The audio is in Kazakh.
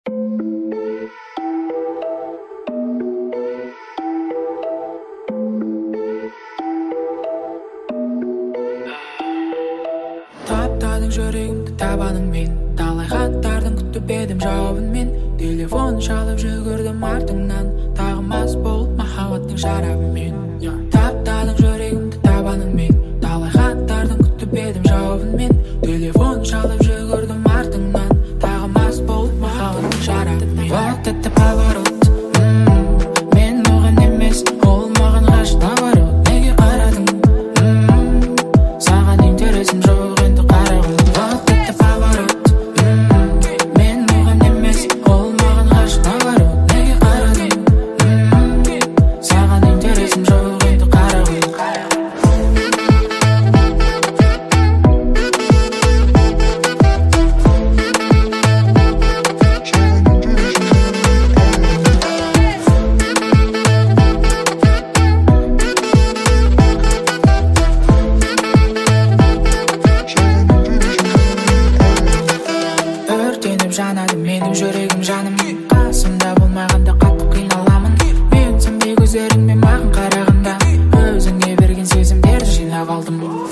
Таптадың жүрегімді табаның мен, талай хаттардың күтіп едім жауабын мен. Телефон шалып жүгірдім артыңнан, тағы мас болып махаббаттың шарабымен. Таптадың жүрегімді табаның мен, талай хаттардың күтіп едім жауабын мен. Телефон шалып жүгірдім артыңнан, тағы мас болып махаббаттың шарабымен. Вот это поворот, мен оған емес, ол маған ғашық наоборот. Неге қарадың, саған интересім жоқ енді қарағым. Вот это поворот, мен оған емес, ол маған ғашық наоборот. Неге қарадың, саған интересім жоқ енді қарағым. Өртеніп жанады менің жүрегім жаным, қасымда болмағанда қатты қиналамын. Мен сенбей көздеріңмен маған қарағанда, өзіңе берген сезімдерді жинап алдым.